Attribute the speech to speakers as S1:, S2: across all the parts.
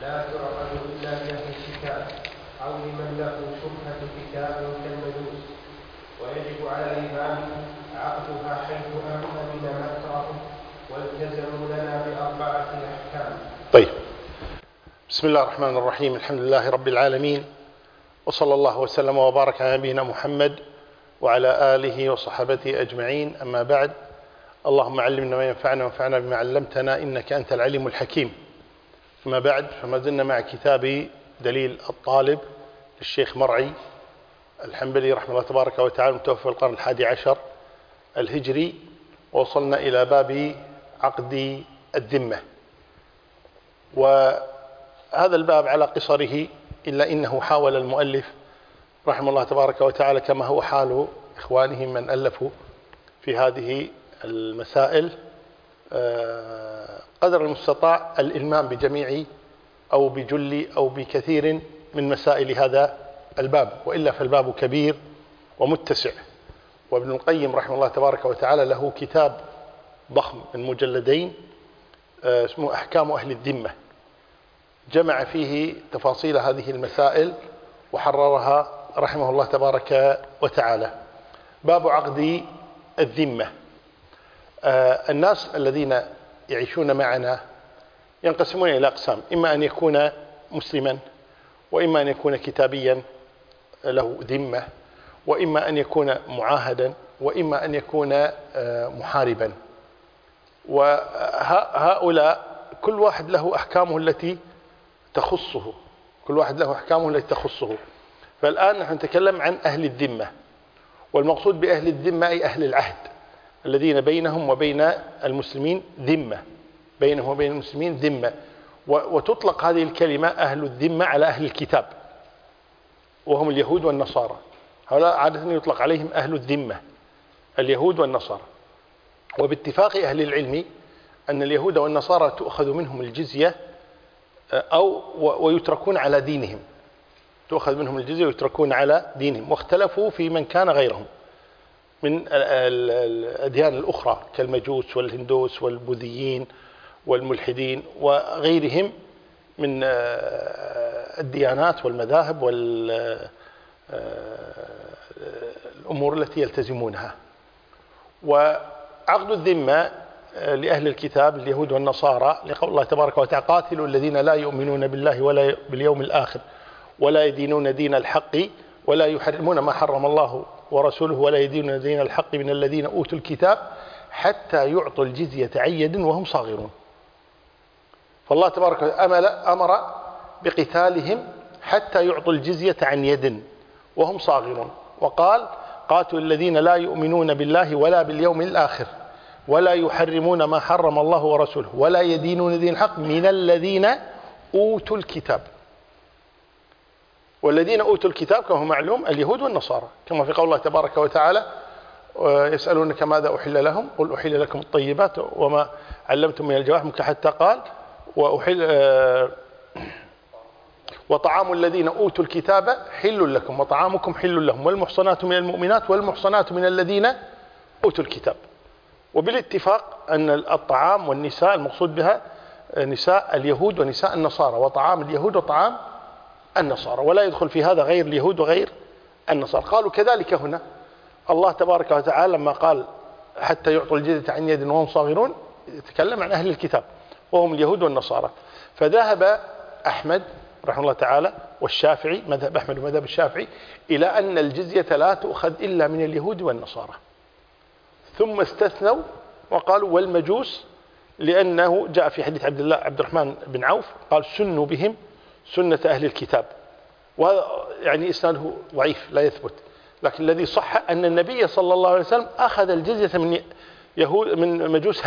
S1: لا تعقد إلا بأهل الكتاب أو لمن له شبهة كتاب كالمجوس، ويجب على الإمام عقدها حيث أمن مكره، والتزموا لنا بأربعة أحكام.
S2: طيب، بسم الله الرحمن الرحيم. الحمد لله رب العالمين، وصلى الله وسلم وبارك على نبينا محمد وعلى آله وصحبه أجمعين. أما بعد، اللهم علمنا ما ينفعنا وانفعنا بما علمتنا، إنك أنت العليم الحكيم. أما بعد، فما زلنا مع كتاب دليل الطالب للشيخ مرعي الحنبلي رحمه الله تبارك وتعالى، متوفى في القرن 11 الهجري، ووصلنا إلى باب عقد الذمة. وهذا الباب على قصره، إلا إنه حاول المؤلف رحمه الله تبارك وتعالى، كما هو حال إخوانه من ألفوا في هذه المسائل، قدر المستطاع الإلمام بجميع أو بجل أو بكثير من مسائل هذا الباب، وإلا فالباب كبير ومتسع. وابن القيم رحمه الله تبارك وتعالى له كتاب ضخم من مجلدين اسمه أحكام أهل الذمة، جمع فيه تفاصيل هذه المسائل وحررها رحمه الله تبارك وتعالى. باب عقد الذمة. الناس الذين يعيشون معنا ينقسمون إلى أقسام: إما أن يكون مسلما، وإما أن يكون كتابيا له ذمة، وإما أن يكون معاهدا، وإما أن يكون محاربا. وهؤلاء كل واحد له أحكامه التي تخصه، كل واحد له أحكامه التي تخصه. فالآن نحن نتكلم عن أهل الذمة، والمقصود بأهل الذمة أي أهل العهد الذين بينهم وبين المسلمين ذمة، بينهم وبين المسلمين ذمة. وتطلق هذه الكلمة أهل الذمة على أهل الكتاب، وهم اليهود والنصارى. هؤلاء عادة يطلق عليهم أهل الذمة، اليهود والنصارى. وباتفاق أهل العلم أن اليهود والنصارى تؤخذ منهم الجزية ويتركون على دينهم، تؤخذ منهم الجزية ويتركون على دينهم. واختلفوا في من كان غيرهم من الأديان الأخرى كالمجوس والهندوس والبوذيين والملحدين وغيرهم من الديانات والمذاهب والأمور التي يلتزمونها. وعقد الذمة لأهل الكتاب اليهود والنصارى لقول الله تبارك وتعالى: قاتلوا الذين لا يؤمنون بالله ولا باليوم الآخر ولا يدينون دين الحق ولا يحرمون ما حرم الله ورسوله ولا يدينون دين الحق من الذين أوتوا الكتاب حتى يعطوا الجزية عن يد وهم صاغرون. فالله تبارك وتعالى أمر بقتالهم حتى يعطوا الجزية عن يد وهم صاغرون، وقال: قاتلوا الذين لا يؤمنون بالله ولا باليوم الآخر ولا يحرمون ما حرم الله ورسوله ولا يدينون دين الحق من الذين أوتوا الكتاب. والذين أوتوا الكتاب كما هو معلوم اليهود والنصارى، كما في قول الله تبارك وتعالى: يسألونك ماذا أحل لهم قل أحل لكم الطيبات وما علمتم من الجوارح، حتى قال: وطعام الذين أوتوا الكتاب حل لكم وطعامكم حل لهم والمحصنات من المؤمنات والمحصنات من الذين أوتوا الكتاب. وبالاتفاق أن الطعام والنساء المقصود بها نساء اليهود ونساء النصارى، وطعام اليهود وطعام النصارى، ولا يدخل في هذا غير اليهود وغير النصارى. قالوا كذلك هنا الله تبارك وتعالى لما قال حتى يعطوا الجزية عن يد وهم صاغرون يتكلم عن أهل الكتاب وهم اليهود والنصارى. فذهب أحمد رحمه الله تعالى والشافعي، مذهب أحمد ومذهب الشافعي، إلى أن الجزية لا تؤخذ إلا من اليهود والنصارى. ثم استثنوا وقالوا: والمجوس، لأنه جاء في حديث عبد الرحمن بن عوف قال: سنوا بهم سنة أهل الكتاب. وهذا يعني إسناده ضعيف لا يثبت، لكن الذي صح أن النبي صلى الله عليه وسلم أخذ الجزية من مجوس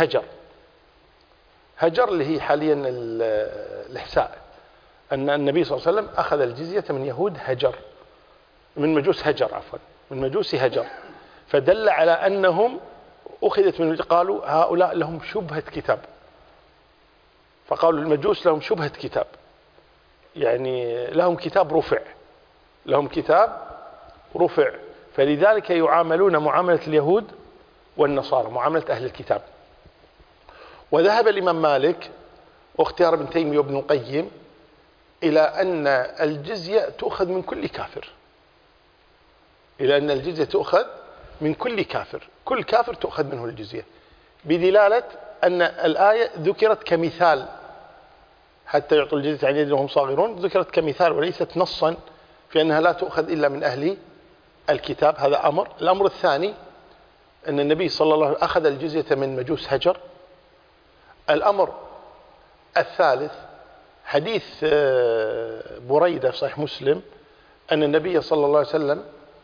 S2: هجر اللي هي حاليا الإحساء، أن النبي صلى الله عليه وسلم أخذ الجزية من يهود هجر، من مجوس هجر، عفوا من مجوس هجر. فدل على أنهم أخذت من، قالوا هؤلاء لهم شبهة كتاب، فقالوا المجوس لهم شبهة كتاب، يعني لهم كتاب رفع، لهم كتاب رفع، فلذلك يعاملون معاملة اليهود والنصارى، معاملة أهل الكتاب. وذهب الإمام مالك واختيار ابن تيمية وابن القيم إلى أن الجزية تؤخذ من كل كافر، إلى أن الجزية تؤخذ من كل كافر، كل كافر تؤخذ منه الجزية، بدلالة أن الآية ذكرت كمثال، حتى يعطوا الجزية عن يد وهم صاغرون، ذكرت كمثال وليست نصا في أنها لا تؤخذ إلا من أهل الكتاب. هذا أمر. الأمر الثاني أن النبي صلى الله عليه وسلم أخذ الجزية من مجوس هجر. الأمر الثالث حديث بريدة صحيح مسلم أن النبي صلى الله عليه وسلم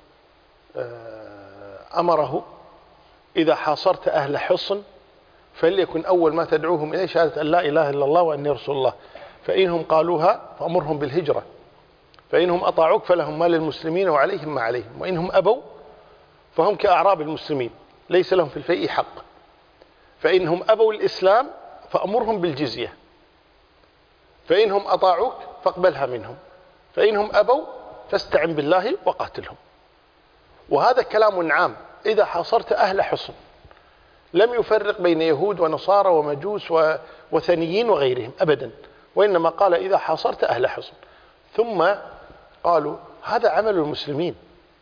S2: أمره إذا حاصرت أهل حصن فليكن أول ما تدعوهم إليه شهادة أن لا إله إلا الله وأني رسول الله، فإنهم قالوها فأمرهم بالهجرة، فإنهم أطاعوك فلهم ما للمسلمين وعليهم ما عليهم، وإنهم أبوا فهم كأعراب المسلمين ليس لهم في الفيء حق، فإنهم أبوا الإسلام فأمرهم بالجزية، فإنهم أطاعوك فاقبلها منهم، فإنهم أبوا فاستعن بالله وقاتلهم. وهذا كلام عام إذا حاصرت أهل حصن، لم يفرق بين يهود ونصارى ومجوس وثنيين وغيرهم أبدا، وإنما قال إذا حاصرت أهل حصن. ثم قالوا هذا عمل المسلمين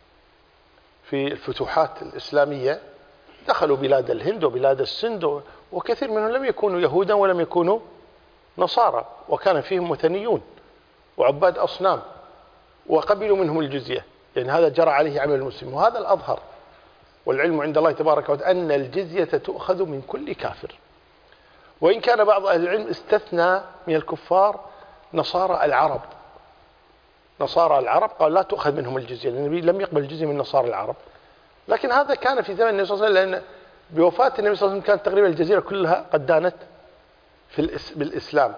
S2: في الفتوحات الإسلامية، دخلوا بلاد الهند وبلاد السند، وكثير منهم لم يكونوا يهودا ولم يكونوا نصارى، وكان فيهم وثنيون وعباد أصنام، وقبلوا منهم الجزية، يعني هذا جرى عليه عمل المسلمين. وهذا الأظهر، والعلم عند الله تبارك وتعالى أن الجزية تؤخذ من كل كافر، وإن كان بعض أهل العلم استثنى من الكفار نصارى العرب. نصارى العرب قال لا تؤخذ منهم الجزية، لأن النبي لم يقبل الجزية من نصارى العرب، لكن هذا كان في زمن النبي صلى الله عليه وسلم، لأن بوفاة النبي صلى الله عليه وسلم كانت تقريبا الجزيرة كلها قد دانت بالإسلام.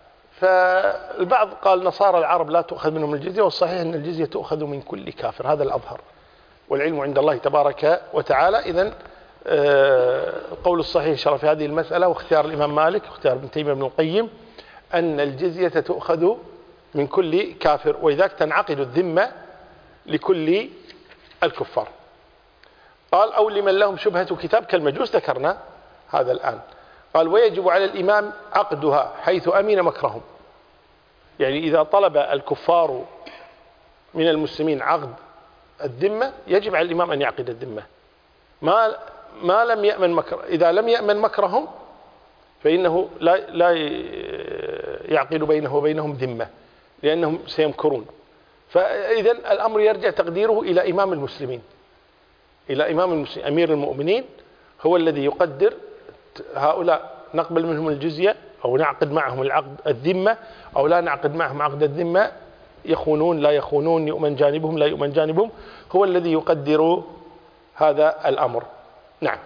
S2: فالبعض قال نصارى العرب لا تؤخذ منهم الجزية، والصحيح أن الجزية تؤخذ من كل كافر، هذا الأظهر، والعلم عند الله تبارك وتعالى. إذن القول الصحيح إن شاء الله في هذه المسألة، واختيار الإمام مالك واختيار ابن تيمية بن القيم، أن الجزية تؤخذ من كل كافر، وإذاك تنعقد الذمة لكل الكفار. قال أو لمن لهم شبهة كتاب كالمجوس، ذكرنا هذا الآن. قال ويجب على الإمام عقدها حيث أمن مكرهم، يعني إذا طلب الكفار من المسلمين عقد الذمة يجب على الإمام أن يعقد الذمة، ما لم يأمن مكر. إذا لم يأمن مكرهم فإنه لا يعقد بينه وبينهم ذمة، لأنهم سيمكرون. فإذا الأمر يرجع تقديره إلى إمام المسلمين، إلى إمام المسلمين، أمير المؤمنين هو الذي يقدر هؤلاء نقبل منهم الجزية أو نعقد معهم العقد الذمة أو لا نعقد معهم عقد الذمة، يخونون لا يخونون، يؤمن جانبهم لا يؤمن جانبهم، هو الذي يقدر هذا الأمر. نعم.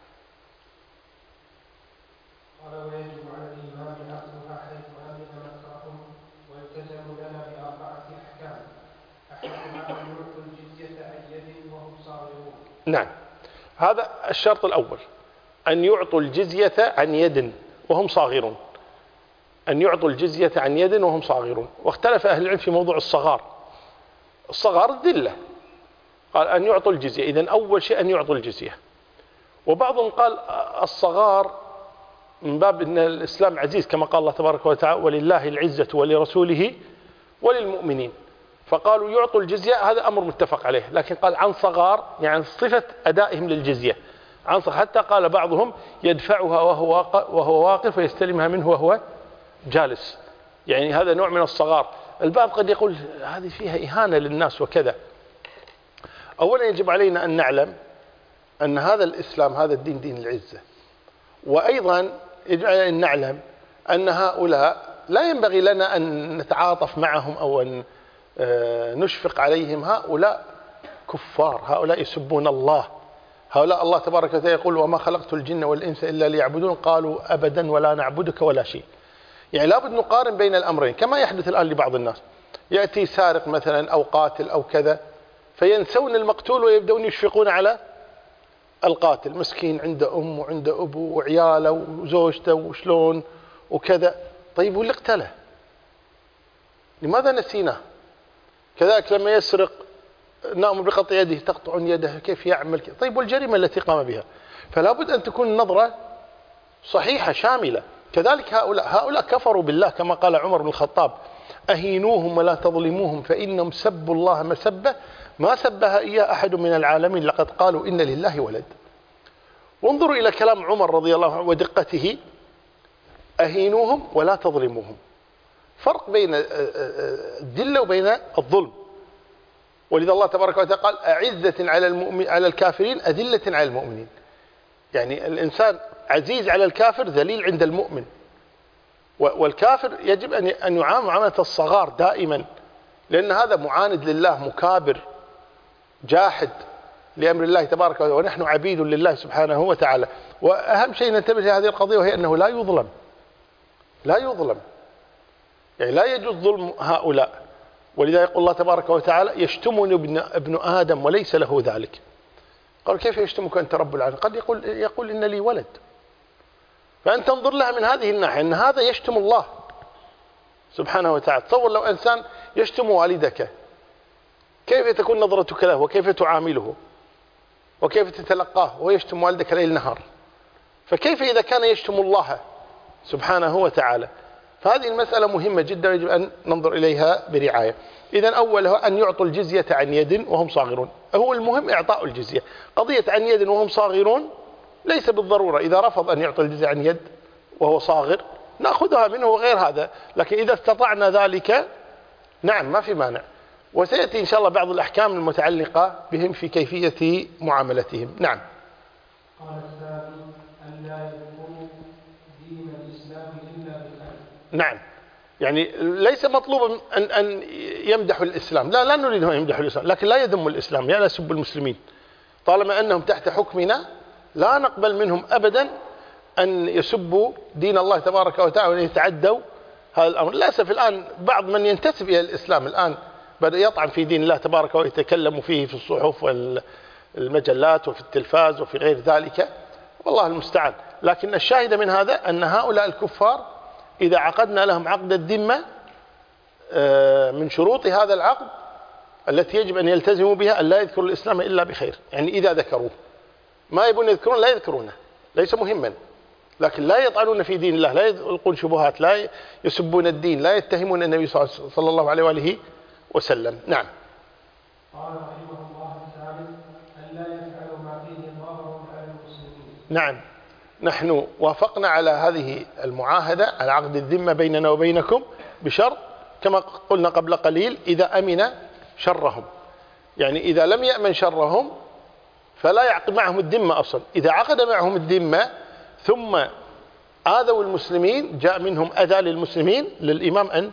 S1: قال ويجب على الإمام عقدها حيث أمن مكرهم، والتزموا لنا بأربعة أحكام، أحدها أن يعطوا الجزية عن يد وهم صاغرون.
S2: نعم، هذا الشرط الأول، أن يعطوا الجزية عن يد وهم صاغرون، أن يعطوا الجزية عن يد وهم صاغرون. واختلف أهل العلم في موضوع الصغار. الصغار الذلة، قال أن يعطوا الجزية، إذن أول شيء أن يعطوا الجزية. وبعضهم قال الصغار من باب أن الإسلام عزيز، كما قال الله تبارك وتعالى ولله العزة ولرسوله وللمؤمنين، فقالوا يعطوا الجزية، هذا أمر متفق عليه. لكن قال عن صغار، يعني صفة أدائهم للجزية عن صغار، حتى قال بعضهم يدفعها وهو واقف ويستلمها منه وهو جالس، يعني هذا نوع من الصغار. البعض قد يقول هذه فيها إهانة للناس وكذا. أولا يجب علينا أن نعلم أن هذا الإسلام هذا الدين دين العزة، وأيضا يجب علينا أن نعلم أن هؤلاء لا ينبغي لنا أن نتعاطف معهم أو أن نشفق عليهم. هؤلاء كفار، هؤلاء يسبون الله، هؤلاء الله تبارك وتعالى يقول وما خلقت الجن والإنس إلا ليعبدون، قالوا أبدا ولا نعبدك ولا شيء. يعني لابد نقارن بين الأمرين، كما يحدث الآن لبعض الناس، يأتي سارق مثلا أو قاتل أو كذا، فينسون المقتول ويبدأون يشفقون على القاتل، مسكين عنده أم وعنده أبو وعياله وزوجته وشلون وكذا. طيب واللي اقتله لماذا نسيناه؟ كذلك لما يسرق نأمر بقطع يده، تقطع يده، كيف يعمل طيب والجريمة التي قام بها؟ فلا بد أن تكون النظرة صحيحة شاملة. كذلك هؤلاء كفروا بالله كما قال عمر بن الخطاب: أهينوهم ولا تظلموهم فإنهم سبوا الله مسبة ما سبها إياه أحد من العالمين لقد قالوا إن لله ولد. وانظروا إلى كلام عمر رضي الله عنه ودقته: أهينوهم ولا تظلموهم. فرق بين الذلة وبين الظلم. ولذا الله تبارك وتعالى قال: أعزة على الكافرين أذلة على المؤمنين. يعني الإنسان عزيز على الكافر، ذليل عند المؤمن. والكافر يجب أن يعامل معاملة الصغار دائما، لأن هذا معاند لله، مكابر، جاحد لأمر الله تبارك وتعالى، ونحن عبيد لله سبحانه وتعالى. وأهم شيء ننتبه لهذه القضية، وهي أنه لا يظلم، يعني لا يجوز ظلم هؤلاء. ولذا يقول الله تبارك وتعالى: يشتمني ابن آدم وليس له ذلك. قال: كيف يشتمك أنت رب العالمين؟ قد يقول إن لي ولد. فأنت انظر لها من هذه الناحية، أن هذا يشتم الله سبحانه وتعالى. تصور لو إنسان يشتم والدك، كيف تكون نظرتك له، وكيف تعامله، وكيف تتلقاه ويشتم والدك ليل نهار؟ فكيف إذا كان يشتم الله سبحانه وتعالى؟ فهذه المسألة مهمة جدا، يجب أن ننظر إليها برعاية. إذن أولها أن يعطوا الجزية عن يد وهم صاغرون. هو المهم إعطاء الجزية. قضية عن يد وهم صاغرون ليس بالضرورة. إذا رفض أن يعطي الجزية عن يد وهو صاغر نأخذها منه وغير هذا، لكن إذا استطعنا ذلك نعم ما في مانع. وسيأتي إن شاء الله بعض الأحكام المتعلقة بهم في كيفية معاملتهم. نعم.
S1: قال الثاني: أن لا يذكروا دين الإسلام إلا بالخير.
S2: نعم، يعني ليس مطلوبا أن يمدحوا الإسلام، لا نريد أن يمدحوا الإسلام، لكن لا يذموا الإسلام، لا يسبوا المسلمين. طالما أنهم تحت حكمنا لا نقبل منهم أبدا أن يسبوا دين الله تبارك وتعالى وأن يتعدوا هذا الأمر. للأسف الآن بعض من ينتسب إلى الإسلام الآن بدأ يطعن في دين الله تبارك ويتكلم فيه في الصحف والمجلات وفي التلفاز وفي غير ذلك، والله المستعان. لكن الشاهد من هذا أن هؤلاء الكفار إذا عقدنا لهم عقد الذمة، من شروط هذا العقد التي يجب أن يلتزموا بها أن لا يذكروا الإسلام إلا بخير. يعني إذا ذكروه، ما يبون يذكرون لا يذكرونه، ليس مهما، لكن لا يطعنون في دين الله، لا يلقون شبهات، لا يسبون الدين، لا يتهمون النبي صلى الله عليه وآله وسلم. نعم.
S1: قال رحمه الله الثالث: أن لا يفعلوا ما فيه ضرر على المسلمين.
S2: نعم، نحن وافقنا على هذه المعاهدة على عقد الذمة بيننا وبينكم بشرط كما قلنا قبل قليل: إذا أمن شرهم. يعني إذا لم يأمن شرهم فلا يعقد معهم الذمة أصلا. إذا عقد معهم الذمة ثم آذوا المسلمين، جاء منهم أذى للمسلمين، للإمام أن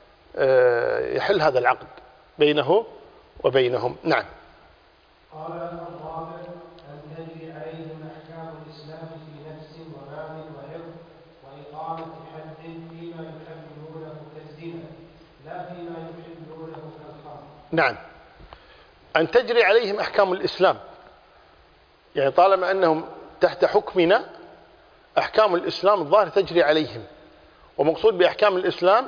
S2: يحل هذا العقد بينه وبينهم. نعم.
S1: قال الرابع: أن تجري عليهم أحكام الإسلام في نفس ومال وعرض وإقامة حد فيما يحللونه كالزنا لا فيما يحلونه كالخمر.
S2: نعم، أن تجري عليهم أحكام الإسلام، يعني طالما أنهم تحت حكمنا أحكام الإسلام الظاهر تجري عليهم. ومقصود بأحكام الإسلام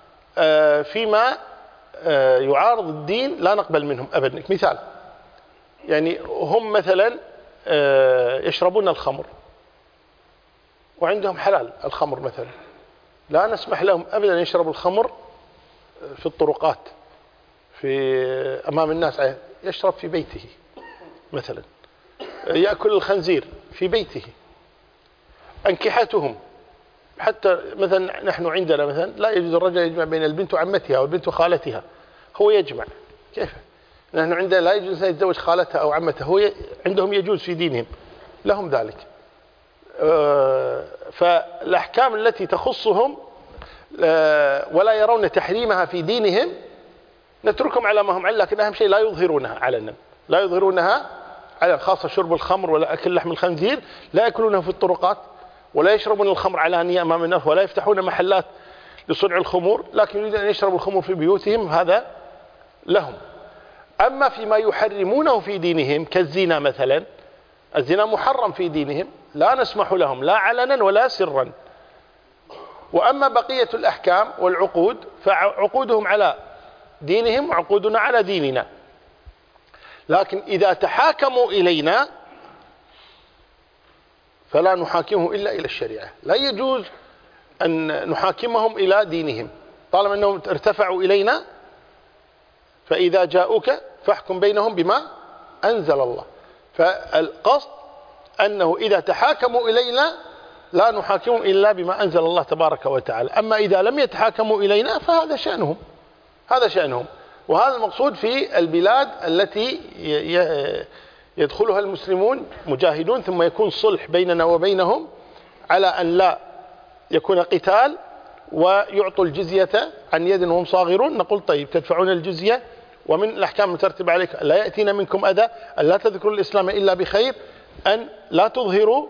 S2: فيما يعارض الدين لا نقبل منهم أبدا. مثال: يعني هم مثلا يشربون الخمر وعندهم حلال الخمر مثلا، لا نسمح لهم أبدا يشربوا الخمر في الطرقات في أمام الناس، يشرب في بيته مثلا، يأكل الخنزير في بيته. أنكحتهم حتى مثلا نحن عندنا مثلا لا يجوز الرجل يجمع بين البنت وعمتها والبنت وخالتها، هو يجمع. كيف؟ نحن عندنا لا يجوز أن يتزوج خالتها أو عمتها، هو عندهم يجوز في دينهم، لهم ذلك. فالأحكام التي تخصهم ولا يرون تحريمها في دينهم نتركهم على ما هم عليه، لكن أهم شيء لا يظهرونها علنا، لا يظهرونها على خاصة شرب الخمر ولا أكل لحم الخنزير، لا يأكلونه في الطرقات ولا يشربون الخمر علانية أمام الناس ولا يفتحون محلات لصنع الخمور، لكن يريدون أن يشربوا الخمر في بيوتهم، هذا لهم. أما فيما يحرمونه في دينهم كالزنا مثلا، الزنا محرم في دينهم، لا نسمح لهم لا علنا ولا سرا. وأما بقية الأحكام والعقود فعقودهم على دينهم وعقودنا على ديننا، لكن إذا تحاكموا إلينا فلا نحاكمه إلا إلى الشريعة. لا يجوز أن نحاكمهم إلى دينهم طالما أنهم ارتفعوا إلينا، فإذا جاءوك فاحكم بينهم بما أنزل الله. فالقصد أنه إذا تحاكموا إلينا لا نحاكمهم إلا بما أنزل الله تبارك وتعالى، أما إذا لم يتحاكموا إلينا فهذا شأنهم، هذا شأنهم. وهذا المقصود في البلاد التي يدخلها المسلمون مجاهدون ثم يكون صلح بيننا وبينهم على أن لا يكون قتال ويعطوا الجزية عن يد وهم صاغرون، نقول طيب تدفعون الجزية، ومن الأحكام المترتبة عليك لا يأتينا منكم أذى، أن لا تذكروا الإسلام إلا بخير، أن لا تظهروا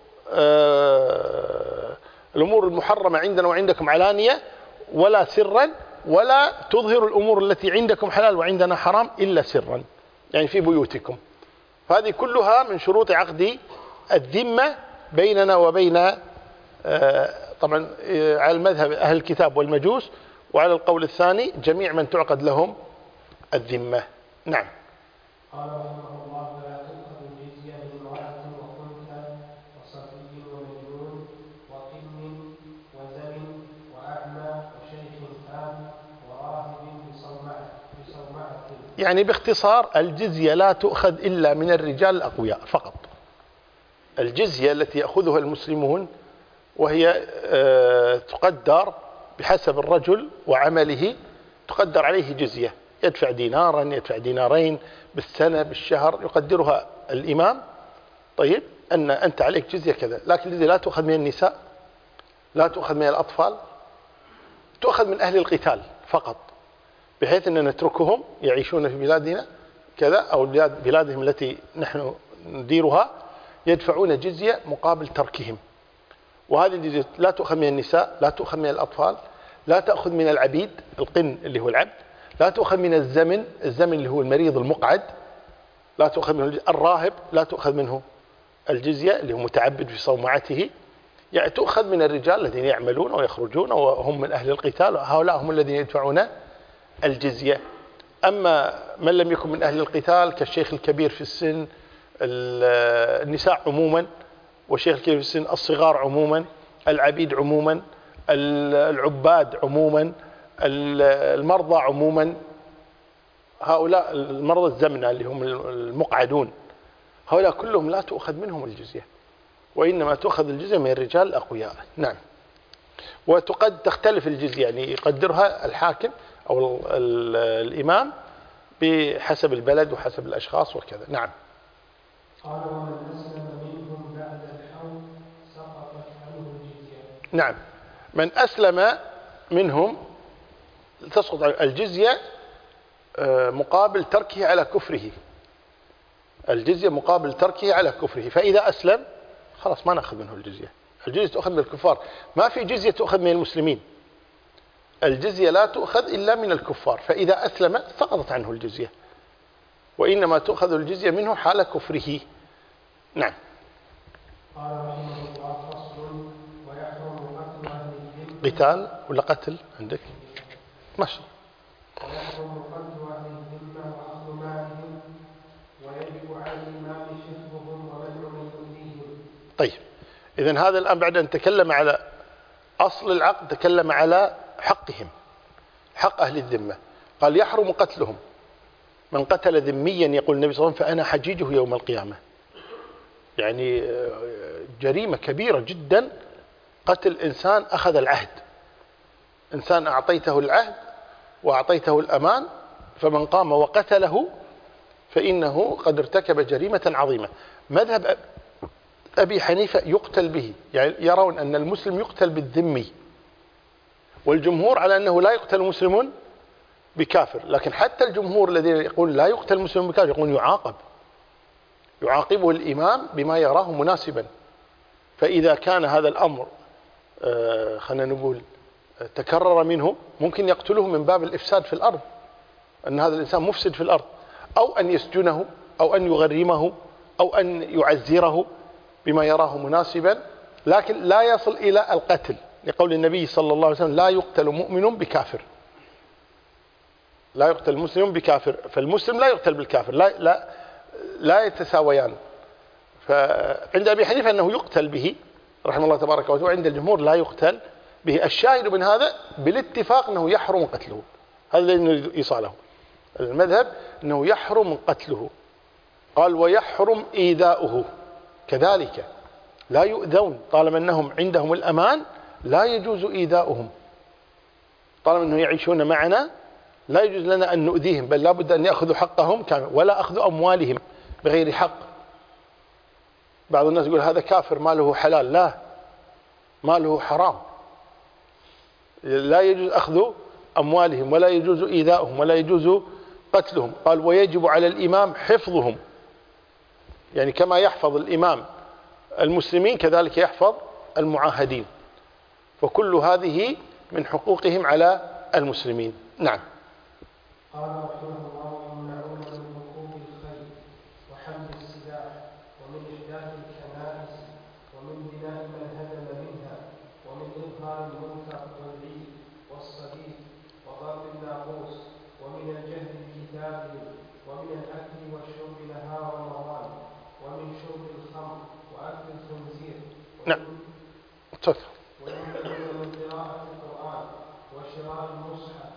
S2: الأمور المحرمة عندنا وعندكم علانية ولا سرا، ولا تظهروا الأمور التي عندكم حلال وعندنا حرام إلا سرا، يعني في بيوتكم. فهذه كلها من شروط عقد الذمة بيننا وبين طبعا على المذهب أهل الكتاب والمجوس، وعلى القول الثاني جميع من تعقد لهم الذمة. نعم.
S1: قال رحمه الله: فلا تؤخذ الجزية من امرأة وخنثى وصبي ومجنون وقن وزن وأعمى وشيخ تام وراهب بصومعة.
S2: يعني باختصار الجزية لا تؤخذ إلا من الرجال الأقوياء فقط. الجزية التي يأخذها المسلمون وهي تقدر بحسب الرجل وعمله، تقدر عليه جزية، يدفع دينارا، يدفع دينارين بالسنة بالشهر، يقدرها الإمام. طيب أن أنت عليك جزية كذا، لكن الجزية لا تؤخذ من النساء، لا تؤخذ من الأطفال، تؤخذ من أهل القتال فقط، بحيث أن نتركهم يعيشون في بلادنا كذا أو بلادهم التي نحن نديرها، يدفعون جزية مقابل تركهم. وهذه الجزية لا تؤخذ من النساء، لا تؤخذ من الأطفال، لا تأخذ من العبيد، القن اللي هو العبد، لا تؤخذ من الزمن اللي هو المريض المقعد، لا تؤخذ منه الراهب، لا تؤخذ منه الجزية اللي هو متعبد في صومعته. يعني تؤخذ من الرجال الذين يعملون ويخرجون وهم من أهل القتال، هؤلاء هم الذين يدفعون الجزية. أما من لم يكن من أهل القتال كالشيخ الكبير في السن، النساء عموما، والشيخ الكبير في السن، الصغار عموما، العبيد عموما، العباد عموما، المرضى عموما، هؤلاء المرضى الزمنة اللي هم المقعدون، هؤلاء كلهم لا تؤخذ منهم الجزية، وإنما تؤخذ الجزية من الرجال الأقوياء. نعم. وتقد تختلف الجزية، يعني يقدرها الحاكم أو الإمام بحسب البلد وحسب الأشخاص وكذا. نعم.
S1: قال: ومن أسلم منهم بعد الحول سقطت عنه الجزية.
S2: نعم، من أسلم منهم تسقط الجزية مقابل تركه على كفره، الجزية مقابل تركه على كفره. فإذا أسلم خلاص ما نأخذ منه الجزية، الجزية تأخذ من الكفار، ما في جزية تأخذ من المسلمين، الجزية لا تؤخذ إلا من الكفار. فإذا أسلم سقطت عنه الجزية، وإنما تؤخذ الجزية منه حال كفره. نعم.
S1: قال رحمه الله: فصل: ويحرم قتل أهل الذمة.
S2: قتال ولا قتل عندك؟ ماشي.
S1: ويحرم قتل أهل الذمة وأخذ مالهم، ويجب على الإمام حفظهم ومنع من يؤذيهم.
S2: طيب، إذن هذا الآن بعد أن تكلم على أصل العقد تكلم على حقهم، حق أهل الذمة. قال: يحرم قتلهم، من قتل ذميا يقول النبي صلى الله عليه وسلم فأنا حجيجه يوم القيامة. يعني جريمة كبيرة جدا قتل إنسان أخذ العهد، إنسان أعطيته العهد وأعطيته الأمان، فمن قام وقتله فإنه قد ارتكب جريمة عظيمة. مذهب أبي حنيفة يقتل به، يعني يرون أن المسلم يقتل بالذمي، والجمهور على أنه لا يقتل مسلم بكافر. لكن حتى الجمهور الذين يقول لا يقتل مسلم بكافر يقول يعاقبه الإمام بما يراه مناسبا. فإذا كان هذا الأمر خلينا نقول تكرر منه، ممكن يقتله من باب الإفساد في الأرض، أن هذا الإنسان مفسد في الأرض، أو أن يسجنه أو أن يغرمه أو أن يعزره بما يراه مناسبا، لكن لا يصل إلى القتل، لقول النبي صلى الله عليه وسلم: لا يقتل مؤمن بكافر، لا يقتل مسلم بكافر. فالمسلم لا يقتل بالكافر، لا يتساويان. فعند أبي حنيفة أنه يقتل به رحمه الله تبارك وتعالى، وعند الجمهور لا يقتل به. الشاهد من هذا بالاتفاق أنه يحرم قتله، هذا الذي إيصاله المذهب أنه يحرم قتله. قال ويحرم إيذاؤه كذلك، لا يؤذون طالما أنهم عندهم الأمان، لا يجوز إيذاؤهم طالما أنهم يعيشون معنا، لا يجوز لنا أن نؤذيهم، بل لا بد أن يأخذوا حقهم ولا أخذ أموالهم بغير حق. بعض الناس يقول هذا كافر ماله حلال، لا، ماله حرام، لا يجوز أخذ أموالهم ولا يجوز إيذاؤهم ولا يجوز قتلهم. قال ويجب على الإمام حفظهم، يعني كما يحفظ الإمام المسلمين كذلك يحفظ المعاهدين، وكل هذه من حقوقهم على المسلمين. نعم.
S1: قال رحمه الله يمنعون من ركوب الخيل وحمل السلاح ومن إحداث الكنائس ومن بناء من هدم منها ومن إظهار المنكر والعيد والصليب وضرب الناقوس ومن الجهل بكتابهم ومن الأكل والشرب نهار رمضان ومن شرب الخمر وأكل الخنزير.
S2: نعم.
S1: ويمنعون من قراءة القرآن وشراء المصحف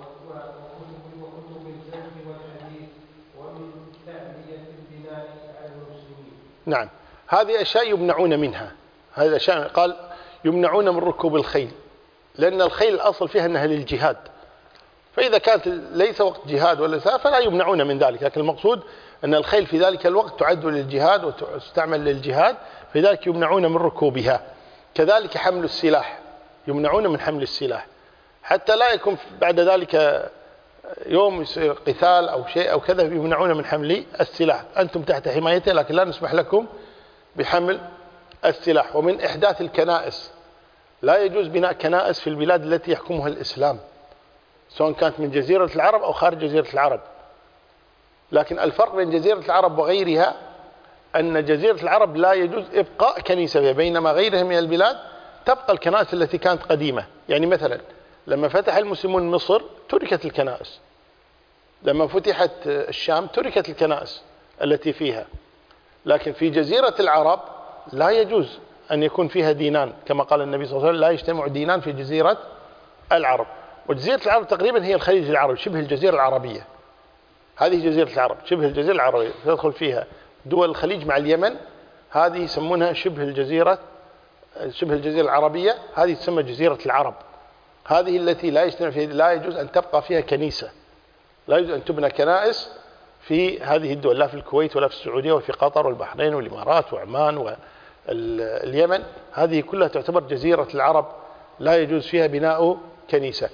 S1: وكتب الفقه والحديث ومن تعبية البناء على المسلمين.
S2: نعم، هذه أشياء يمنعون منها. هذه أشياء قال يمنعون من ركوب الخيل، لأن الخيل الأصل فيها أنها للجهاد، فإذا كانت ليس وقت جهاد ولا فلا يمنعون من ذلك. لكن المقصود أن الخيل في ذلك الوقت تعد للجهاد وتستعمل للجهاد، فلذلك يمنعون من ركوبها. كذلك حمل السلاح، يمنعون من حمل السلاح حتى لا يكون بعد ذلك يوم قتال أو شيء أو كذا، يمنعون من حمل السلاح. أنتم تحت حمايته لكن لا نسمح لكم بحمل السلاح. ومن إحداث الكنائس، لا يجوز بناء كنائس في البلاد التي يحكمها الإسلام، سواء كانت من جزيرة العرب أو خارج جزيرة العرب. لكن الفرق بين جزيرة العرب وغيرها أن جزيرة العرب لا يجوز إبقاء كنيسة فيها، بينما غيرها من البلاد تبقى الكنائس التي كانت قديمة. يعني مثلا لما فتح المسلمون مصر تركت الكنائس، لما فتحت الشام تركت الكنائس التي فيها. لكن في جزيرة العرب لا يجوز أن يكون فيها دينان، كما قال النبي صلى الله عليه وسلم لا يجتمع دينان في جزيرة العرب. وجزيرة العرب تقريبا هي الخليج العربي، شبه الجزيرة العربية. هذه جزيرة العرب شبه الجزيرة العربية، تدخل فيها دول الخليج مع اليمن، هذه يسمونها شبه الجزيرة العربية، هذه تسمى جزيرة العرب. هذه التي لا يجتمع فيها، لا يجوز أن تبقى فيها كنيسة، لا يجوز أن تبنى كنائس في هذه الدول، لا في الكويت ولا في السعودية وفي قطر والبحرين والإمارات وعمان واليمن. هذه كلها تعتبر جزيرة العرب، لا يجوز فيها بناء كنيسة.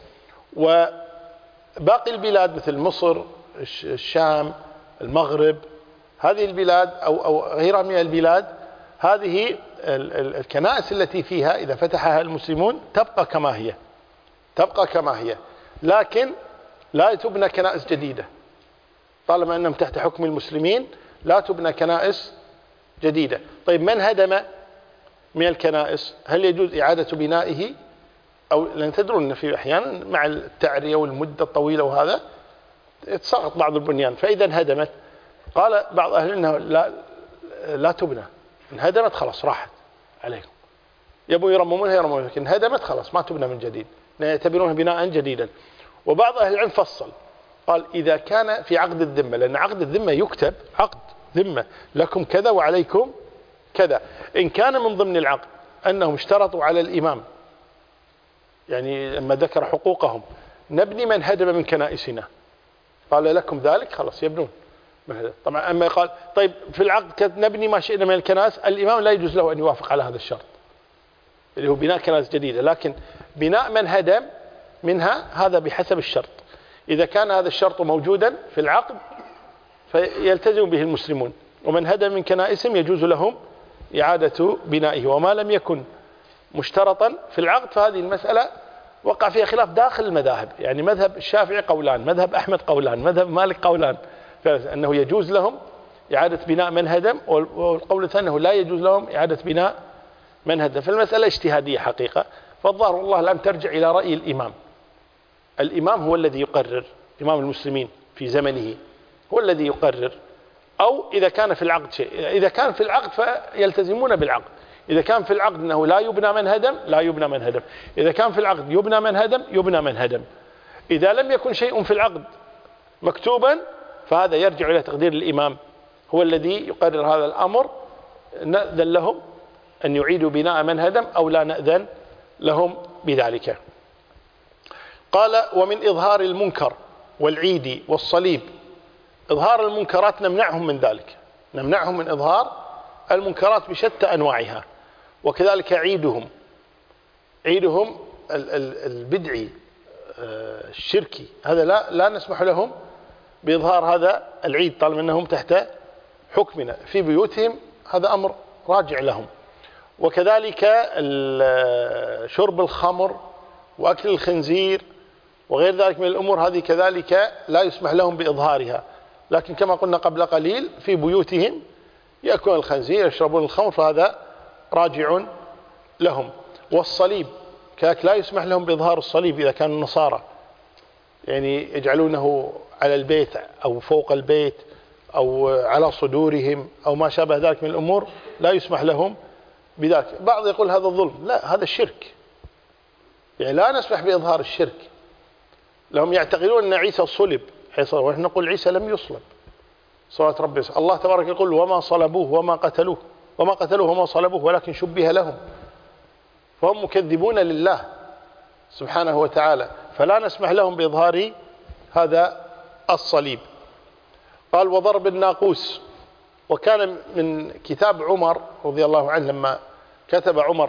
S2: وباقي البلاد مثل مصر، الشام، المغرب، هذه البلاد أو غيرها من البلاد، هذه الكنائس التي فيها إذا فتحها المسلمون تبقى كما هي، تبقى كما هي، لكن لا تبنى كنائس جديدة. طالما أنهم تحت حكم المسلمين لا تبنى كنائس جديدة. طيب من هدم من الكنائس هل يجوز إعادة بنائه؟ أو لأن تدرون أن في أحيانا مع التعرية والمدة الطويلة وهذا يتساقط بعض البنيان، فإذا انهدمت قال بعض أهل أنه لا تبنى، انهدمت خلاص راحت عليكم، يبوا يرممونها يرممونها، لكن انهدمت خلاص ما تبنى من جديد، يعتبرونها بناء جديدا. وبعض أهل العلم فصل قال إذا كان في عقد الذمة، لأن عقد الذمة يكتب عقد ذمة لكم كذا وعليكم كذا، إن كان من ضمن العقد أنهم اشترطوا على الإمام، يعني لما ذكر حقوقهم نبني من هدم من كنائسنا، قال لكم ذلك خلاص يبنون. طبعا أما قال طيب في العقد نبني ما شئنا من الكنائس، الإمام لا يجوز له أن يوافق على هذا الشرط اللي هو بناء كنائس جديدة، لكن بناء من هدم منها هذا بحسب الشرط. إذا كان هذا الشرط موجودا في العقد فيلتزم به المسلمون، ومن هدم من كنائسهم يجوز لهم إعادة بنائه. وما لم يكن مشترطا في العقد فهذه المسألة وقع فيها خلاف داخل المذاهب، يعني مذهب الشافعي قولان، مذهب أحمد قولان، مذهب مالك قولان، أنه يجوز لهم إعادة بناء من هدم، والقول الثاني أنه لا يجوز لهم إعادة بناء من هدم. فالمسألة اجتهادية حقيقة، فالظاهر والله الآن ترجع إلى رأي الإمام. الإمام هو الذي يقرر، إمام المسلمين في زمنه هو الذي يقرر، أو إذا كان في العقد شيء، إذا كان في العقد فيلتزمون بالعقد، إذا كان في العقد أنه لا يبنى من هدم لا يبنى من هدم، إذا كان في العقد يبنى من هدم يبنى من هدم. إذا لم يكن شيء في العقد مكتوبا فهذا يرجع إلى تقدير الإمام، هو الذي يقرر هذا الأمر، نأذن لهم أن يعيدوا بناء من هدم أو لا نأذن لهم بذلك. قال ومن إظهار المنكر والعيد والصليب، إظهار المنكرات نمنعهم من ذلك، نمنعهم من إظهار المنكرات بشتى أنواعها، وكذلك عيدهم البدعي الشركي، هذا لا نسمح لهم بإظهار هذا العيد طالما أنهم تحت حكمنا في بيوتهم، هذا أمر راجع لهم. وكذلك شرب الخمر وأكل الخنزير وغير ذلك من الأمور، هذه كذلك لا يسمح لهم بإظهارها، لكن كما قلنا قبل قليل في بيوتهم يأكلون الخنزير يشربون الخمر، فهذا راجع لهم. والصليب كذلك لا يسمح لهم بإظهار الصليب إذا كانوا النصارى، يعني يجعلونه على البيت أو فوق البيت أو على صدورهم أو ما شابه ذلك من الأمور، لا يسمح لهم بذلك. بعض يقول هذا الظلم، لا، هذا الشرك، يعني لا نسمح بإظهار الشرك. لهم يعتقدون أن عيسى صلب، ونحن نقول عيسى لم يصلب صلوات ربي. الله تبارك يقول وما صلبوه وما قتلوه وما صلبوه ولكن شبه لهم، فهم مكذبون لله سبحانه وتعالى، فلا نسمح لهم بإظهار هذا الصليب. قال وضرب الناقوس، وكان من كتاب عمر رضي الله عنه لما كتب عمر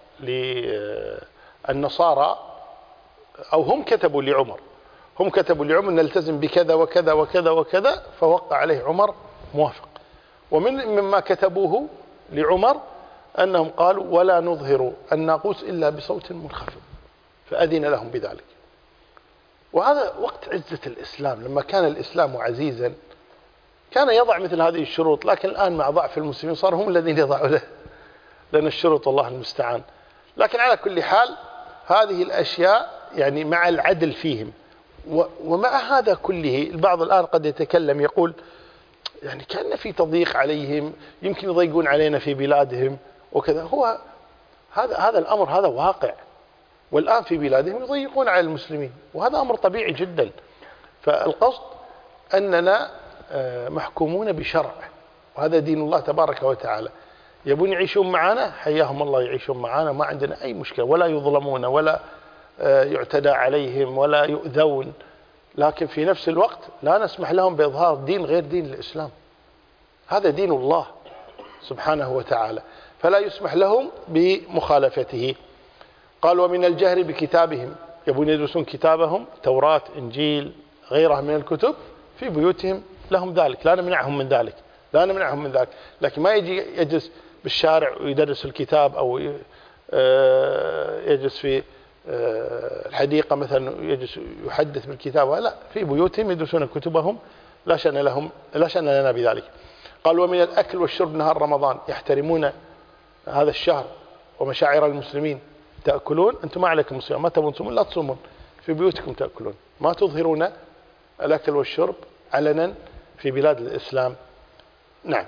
S2: للنصارى، أو هم كتبوا لعمر نلتزم بكذا وكذا وكذا وكذا، فوقع عليه عمر موافق. مما كتبوه لعمر أنهم قالوا ولا نظهر الناقوس إلا بصوت منخفض، فأذن لهم بذلك. وهذا وقت عزة الإسلام، لما كان الإسلام عزيزا كان يضع مثل هذه الشروط، لكن الآن مع ضعف المسلمين صار هم الذين يضعوا لنا الشروط، والله المستعان. لكن على كل حال هذه الأشياء يعني مع العدل فيهم. ومع هذا كله البعض الآن قد يتكلم يقول يعني كان في تضييق عليهم، يمكن يضيقون علينا في بلادهم وكذا. هو هذا الأمر هذا واقع، والآن في بلادهم يضيقون على المسلمين، وهذا أمر طبيعي جدا. فالقصد أننا محكومون بشرع، وهذا دين الله تبارك وتعالى. يبون يعيشون معنا، حياهم الله يعيشون معنا، ما عندنا أي مشكلة، ولا يظلمون ولا يعتدى عليهم ولا يؤذون، لكن في نفس الوقت لا نسمح لهم بإظهار دين غير دين الإسلام، هذا دين الله سبحانه وتعالى، فلا يسمح لهم بمخالفته. قال ومن الجهر بكتابهم، يبون يدرسون كتابهم توراة إنجيل غيرها من الكتب في بيوتهم، لهم ذلك، لا نمنعهم من ذلك، لكن ما يجي يجلس بالشارع ويدرس الكتاب، أو يجلس في الحديقة مثلا يجلس يحدث بالكتاب، لا، في بيوتهم يدرسون كتبهم، لا شأن لنا بذلك. قال ومن الأكل والشرب نهار رمضان، يحترمون هذا الشهر ومشاعر المسلمين، تأكلون أنتم ما عليكم الصيام، ما تبون تصومون لا تصومون، في بيوتكم تأكلون، ما تظهرون الأكل والشرب علنا في بلاد الإسلام. نعم.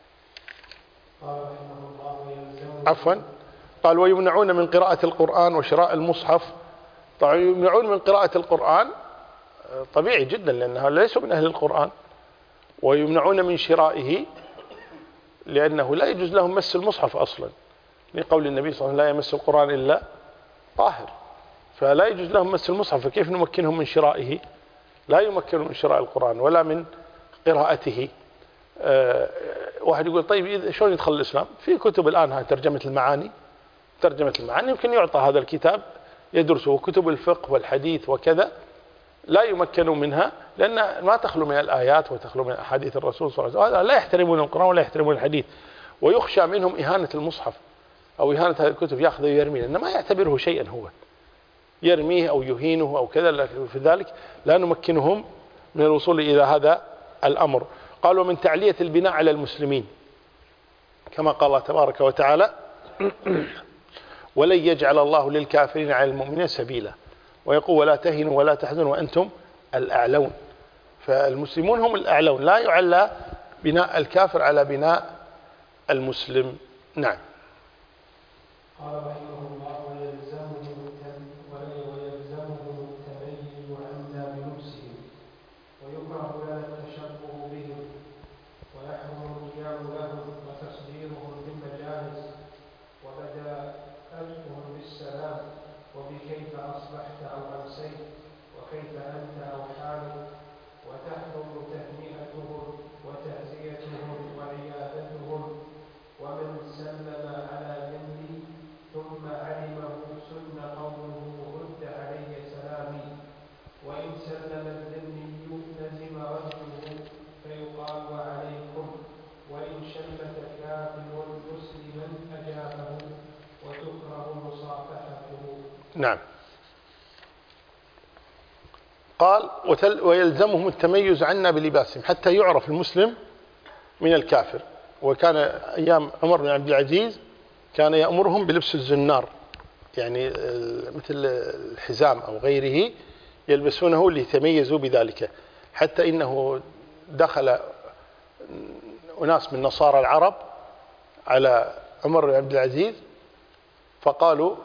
S2: عفوا، قال ويمنعون من قراءة القرآن وشراء المصحف. طبعا يمنعون من قراءة القرآن طبيعي جدا لأنها ليسوا من أهل القرآن، ويمنعون من شرائه لأنه لا يجوز لهم مس المصحف أصلا، لقول النبي صلى الله عليه وسلم لا يمس القرآن إلا طاهر، فلا يجوز لهم مس المصحف، فكيف نمكنهم من شرائه؟ لا يمكنهم من شراء القرآن ولا من قراءته. واحد يقول طيب شلون يدخل الإسلام؟ في كتب الآن هاي ترجمة المعاني يمكن يعطى هذا الكتاب يدرسه، كتب الفقه والحديث وكذا لا يمكنوا منها، لأن ما تخلو من الآيات وتخلو من أحاديث الرسول صلى الله عليه وسلم، لا يحترمون القرآن ولا يحترمون الحديث، ويخشى منهم إهانة المصحف أو إهانة هذه الكتب، يأخذ ويرمي، لأنه ما يعتبره شيئا، هو يرميه أو يهينه أو كذا، لكن في ذلك لا نمكنهم من الوصول إلى هذا الأمر. قالوا من تعلية البناء على المسلمين، كما قال الله تبارك وتعالى ولن يجعل الله للكافرين على المؤمنين سبيلا، ويقول ولا تهنوا ولا تحزنوا وأنتم الأعلون، فالمسلمون هم الأعلون، لا يعلى بناء الكافر على بناء المسلم. نعم.
S1: قال رحمه الله: ويلزمهم التميز عنا بلبسهم، ويكره لنا التشبه بهم، ويحرم القيام لهم وتصديرهم بالمجالس، وبداءتهم بالسلام، وبكيف أصبحت أو أمسيت، وكيف أنت أو حالك، وتحرم تهنئتهم وتعزيتهم وعيادتهم. ومن سلم على ذنبي ثم علمه سن قوله رد علي سلامي، وإن سلم الذمي لزم رده فيقال وعليكم، وإن شمت كافر مسلما أجابه، وتكره مصافحته.
S2: نعم. قال: ويلزمهم التميز عنا بلباسهم، حتى يعرف المسلم من الكافر. وكان أيام عمر بن عبد العزيز كان يأمرهم بلبس الزنار، يعني مثل الحزام أو غيره يلبسونه ليتميزوا بذلك. حتى إنه دخل أناس من نصارى العرب على عمر بن عبد العزيز فقالوا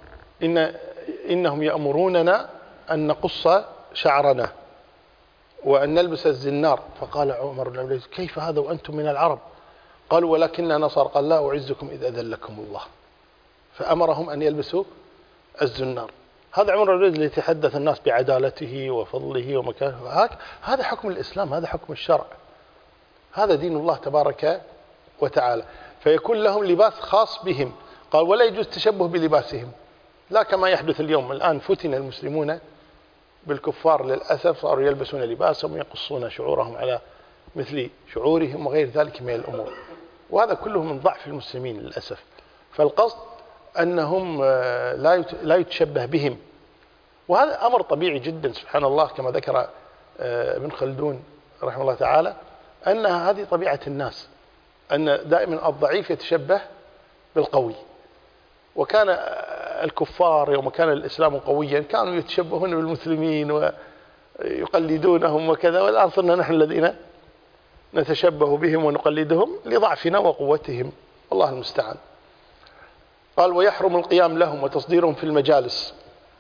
S2: إنهم يأمروننا أن نقص شعرنا وأن نلبس الزنار. فقال عمر بن عبد العزيز: كيف هذا وأنتم من العرب؟ قالوا: ولكننا نصر. قال: لا أعزكم إذ أذلكم الله. فأمرهم أن يلبسوا الزنار. هذا عمر بن عبد العزيز اللي يتحدث الناس بعدالته وفضله ومكانه. هذا حكم الإسلام، هذا حكم الشرع، هذا دين الله تبارك وتعالى. فيكون لهم لباس خاص بهم. قال: ولا يجوز التشبه بلباسهم، لا كما يحدث اليوم. الآن فتن المسلمون بالكفار للأسف، صاروا يلبسون لباسهم ويقصون شعورهم على مثل شعورهم وغير ذلك من الأمور، وهذا كله من ضعف المسلمين للأسف. فالقصد أنهم لا يتشبه بهم، وهذا أمر طبيعي جدا سبحان الله، كما ذكر ابن خلدون رحمه الله تعالى أن هذه طبيعة الناس، أن دائما الضعيف يتشبه بالقوي. وكان الكفار يوم كان الإسلام قويا كانوا يتشبهون بالمسلمين ويقلدونهم وكذا، والآن صرنا نحن الذين نتشبه بهم ونقلدهم لضعفنا وقوتهم، الله المستعان. قال: ويحرم القيام لهم وتصديرهم في المجالس.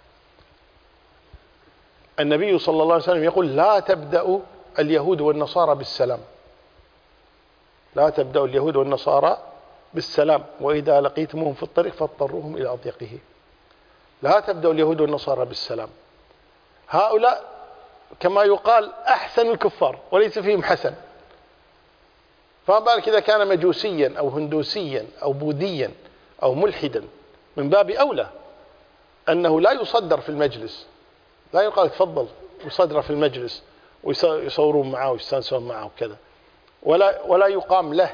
S2: النبي صلى الله عليه وسلم يقول: لا تبدأوا اليهود والنصارى بالسلام، لا تبدأوا اليهود والنصارى بالسلام، وإذا لقيتموهم في الطريق فاضطروهم إلى أضيقه. لا تبدأوا اليهود والنصارى بالسلام. هؤلاء كما يقال أحسن الكفار وليس فيهم حسن، فما بالك إذا كان مجوسيا أو هندوسيا أو بوذيا أو ملحدا، من باب أولى أنه لا يصدر في المجلس، لا يقال تفضل يصدر في المجلس ويصورون معه ويستانسون معه وكذا، ولا يقام له،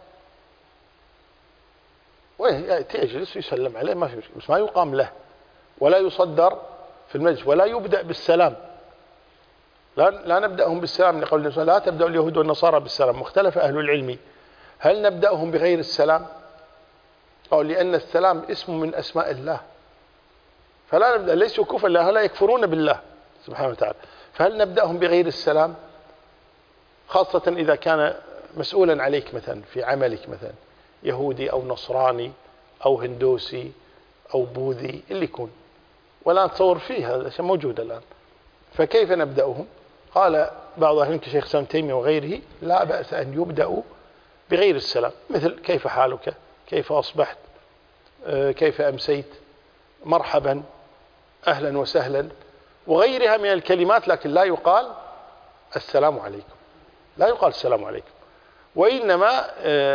S2: ويأتي يجلس ويسلم عليه ما في مشكلة، بس ما يقام له، ولا يصدر في المجلس، ولا يبدأ بالسلام. لا نبدأهم بالسلام لقول النبي: لا تبدأ اليهود والنصارى بالسلام. مختلف أهل العلم هل نبدأهم بغير السلام؟ أو لأن السلام اسم من أسماء الله، فلا نبدأ، ليسوا كفر، لا يكفرون بالله سبحانه وتعالى، فهل نبدأهم بغير السلام؟ خاصة إذا كان مسؤولا عليك مثلا في عملك، مثلا يهودي أو نصراني أو هندوسي أو بوذي اللي يكون، ولا نتصور فيه هذا شيء موجود الآن، فكيف نبدأهم؟ قال بعض أهل كشيخ الإسلام تيمية وغيره: لا بأس أن يبدأوا بغير السلام، مثل كيف حالك، كيف أصبحت، كيف أمسيت، مرحبا، أهلا وسهلا، وغيرها من الكلمات، لكن لا يقال السلام عليكم، لا يقال السلام عليكم، وإنما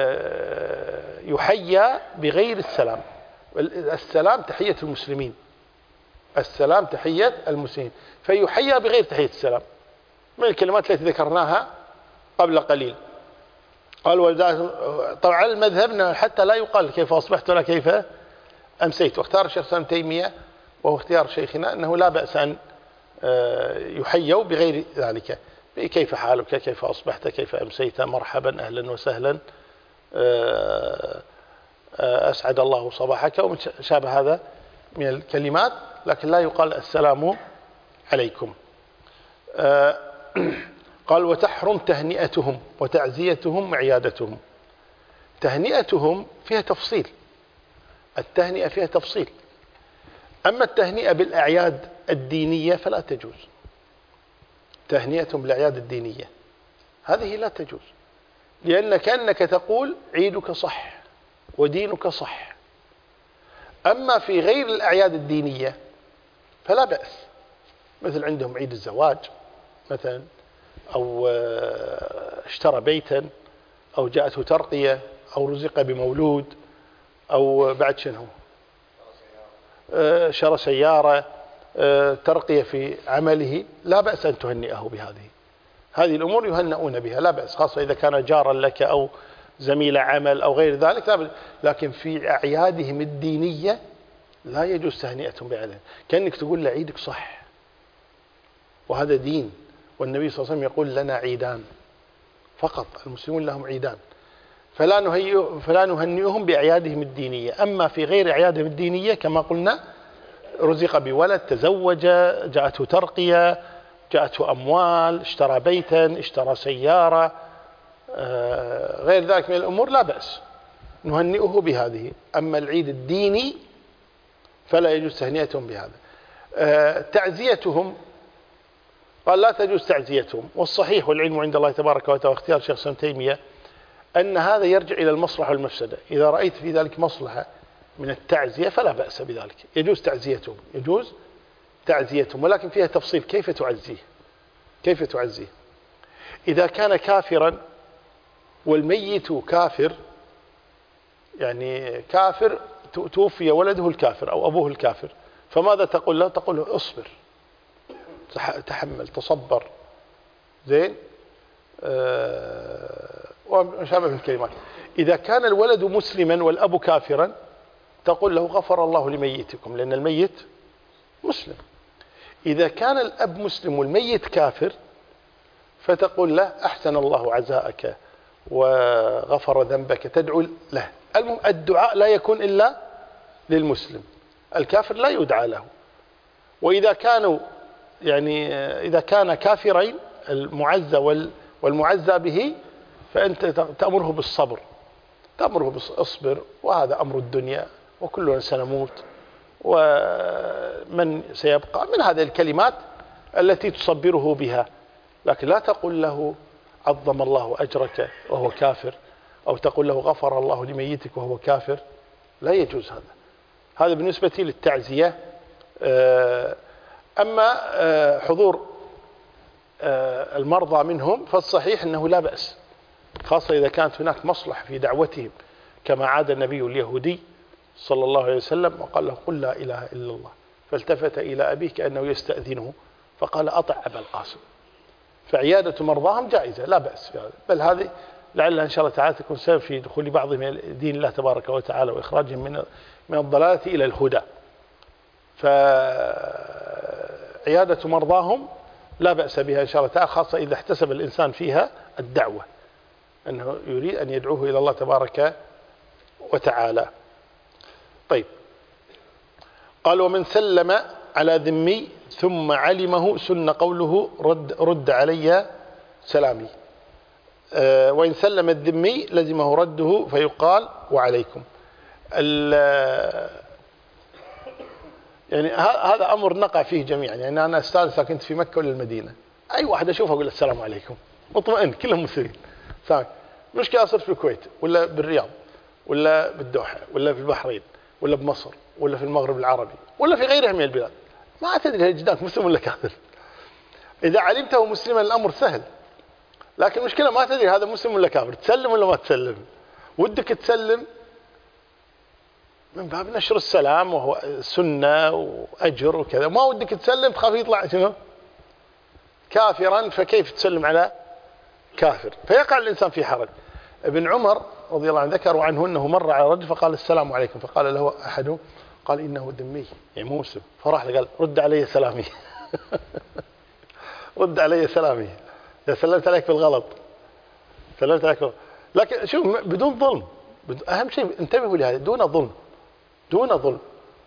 S2: يحيى بغير السلام. السلام تحية المسلمين، السلام تحية المسلمين، فيحيى بغير تحية السلام من الكلمات التي ذكرناها قبل قليل. قال: طبعا المذهب حتى لا يقال كيف أصبحت ولا كيف أمسيت. واختار الشيخ الإسلام تيمية وهو اختيار شيخنا أنه لا بأس أن يحيوا بغير ذلك، كيف حالك، كيف أصبحت، كيف أمسيت، مرحبا، أهلا وسهلا، أسعد الله صباحك، ومن شابه هذا من الكلمات، لكن لا يقال السلام عليكم. قال: وتحرم تهنئتهم وتعزيتهم وعيادتهم. تهنئتهم فيها تفصيل، التهنئة فيها تفصيل. أما التهنئة بالأعياد الدينية فلا تجوز. تهنئة بالأعياد الدينية هذه لا تجوز، لأن كأنك تقول عيدك صح ودينك صح. أما في غير الأعياد الدينية فلا بأس، مثل عندهم عيد الزواج مثلا، أو اشترى بيتا، أو جاءته ترقية، أو رزق بمولود، أو بعد شنو شرى سيارة، ترقية في عمله، لا بأس أن تهنئه بهذه. هذه الأمور يهنئون بها لا بأس، خاصة إذا كان جارا لك أو زميل عمل أو غير ذلك لا بأس. لكن في أعيادهم الدينية لا يجوز تهنئتهم بعيدهم، كأنك تقول له عيدك صح، وهذا دين. والنبي صلى الله عليه وسلم يقول لنا عيدان فقط، المسلمون لهم عيدان، فلا نهنئهم بأعيادهم الدينية. أما في غير أعيادهم الدينية كما قلنا، رزق بولد، تزوج، جاءته ترقية، جاءته أموال، اشترى بيتا، اشترى سيارة، غير ذلك من الأمور لا بأس نهنئه بهذه. أما العيد الديني فلا يجوز تهنئتهم بهذا. تعزيتهم قال لا تجوز تعزيتهم، والصحيح والعلم عند الله تبارك وتعالى واختيار شيخ ابن تيمية أن هذا يرجع إلى المصلحة والمفسدة. إذا رأيت في ذلك مصلحة من التعزية فلا بأس بذلك، يجوز تعزيتهم، يجوز تعزيتهم، ولكن فيها تفصيل كيف تعزيه. كيف تعزيه؟ إذا كان كافرا والميت كافر، يعني كافر توفي ولده الكافر أو أبوه الكافر، فماذا تقول له؟ تقول له اصبر، تحمل، تصبر، زين، وشابه الكلمات. إذا كان الولد مسلما والأب كافرا تقول له غفر الله لميتكم، لأن الميت مسلم. إذا كان الأب مسلم والميت كافر فتقول له أحسن الله عزاءك وغفر ذنبك، تدعو له. المهم الدعاء لا يكون إلا للمسلم، الكافر لا يدعى له. وإذا كانوا إذا كان كافرين المعزى والمعزى به فأنت تأمره بالصبر، تأمره بالصبر، وهذا أمر الدنيا وكلنا سنموت ومن سيبقى، من هذه الكلمات التي تصبره بها. لكن لا تقول له عظم الله أجرك وهو كافر، أو تقول له غفر الله لميتك وهو كافر، لا يجوز هذا. هذا بالنسبة للتعزية. أما حضور المرضى منهم فالصحيح أنه لا بأس، خاصة إذا كانت هناك مصلحة في دعوتهم، كما عاد النبي اليهودي صلى الله عليه وسلم وقال له قل لا إله إلا الله، فالتفت إلى أبيه كأنه يستأذنه فقال أطع أبا القاسم. فعيادة مرضاهم جائزة لا بأس في هذا، بل هذه لعلها إن شاء الله تعالى تكون سبب في دخول بعضهم إلى دين الله تبارك وتعالى وإخراجهم من الضلالة إلى الهدى. فعيادة مرضاهم لا بأس بها إن شاء الله تعالى، خاصة إذا احتسب الإنسان فيها الدعوة أنه يريد أن يدعوه إلى الله تبارك وتعالى. طيب، قال ومن سلم على ذمي ثم علمه سن قوله رد علي سلامي، وإن سلم الذمي لزمه رده فيقال وعليكم. يعني هذا أمر نقع فيه جميعا. يعني أنا أستاذ كنت في مكة ولا المدينة، أي واحد أشوفه أقول السلام عليكم، مطمئن كلهم مسلمين. مشكلة صرت في الكويت ولا بالرياض ولا بالدوحة ولا في البحرين ولا بمصر ولا في المغرب العربي ولا في غيرها من البلاد، ما تدري هل جدانك مسلم ولا كافر. إذا علمته مسلما الأمر سهل، لكن المشكلة ما تدري هذا مسلم ولا كافر، تسلم ولا ما تسلم. ودك تسلم من باب نشر السلام وهو سنة وأجر وكذا، ما ودك تسلم تخاف يطلع شنو كافرا، فكيف تسلم على كافر؟ فيقع الإنسان في حرج. ابن عمر رضي الله عنه ذكروا عنه أنه مر على رجل فقال السلام عليكم، فقال له أحدهم قال إنه ذمي يعني مو مسلم، فراح له قال رد علي سلامي رد علي سلامي، يا سلمت عليك بالغلط، سلمت عليك بالغلط. لكن شوف بدون ظلم، أهم شيء انتبهوا لهذا، دون ظلم، دون ظلم.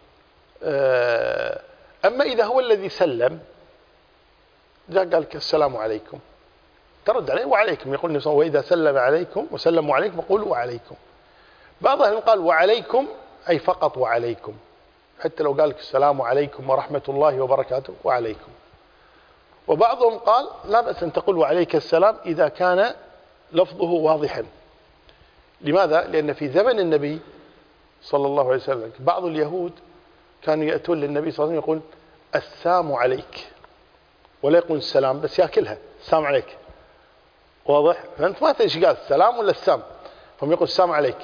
S2: أما إذا هو الذي سلم جاء قال لك السلام عليكم، ترد عليه وعليكم، يقول النبي صلى الله عليه وسلم وإذا سلم عليكم وسلموا عليكم فقولوا وعليكم. بعضهم قال وعليكم أي فقط وعليكم، حتى لو قال لك السلام عليكم ورحمة الله وبركاته وعليكم. وبعضهم قال لا بأس أن تقول وعليك السلام إذا كان لفظه واضحا. لماذا؟ لأن في زمن النبي صلى الله عليه وسلم بعض اليهود كانوا يأتون للنبي صلى الله عليه وسلم يقول السلام عليك، ولا يقول السلام بس يأكلها السلام عليك، واضح؟ فأنت ما تدري ايش قال السلام ولا السام، فهم يقول السلام عليك.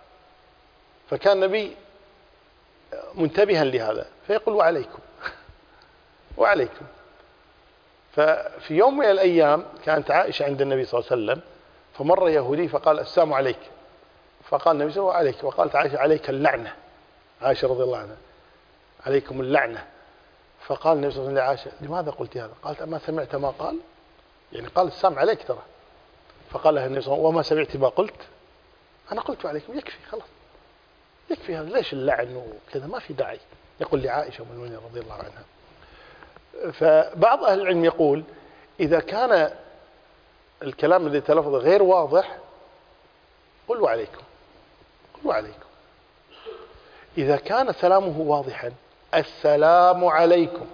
S2: فكان النبي منتبها لهذا فيقول وعليكم وعليكم. ففي يوم من الأيام كانت عائشة عند النبي صلى الله عليه وسلم، فمر يهودي فقال السلام عليك، فقال النبي صلى الله عليه وسلم عليك، وقالت عائشة عليك اللعنة، عائشة رضي الله عنها عليكم اللعنة. فقال النبي صلى الله عليه وسلم لعائشة لماذا قلت هذا؟ قالت أما سمعت ما قال؟ يعني قال السلام عليك ترى. فقال لها النبي صلى الله عليه وسلم وما سمعت ما قلت؟ أنا قلت عليكم، يكفي خلاص، يكفي هذا، ليش اللعن وكذا، ما في داعي. يقول لعائشة أم المؤمنين رضي الله عنها. فبعض أهل العلم يقول إذا كان الكلام الذي تلفظه غير واضح قل عليكم، قل عليكم. إذا كان سلامه واضحا السلام عليكم،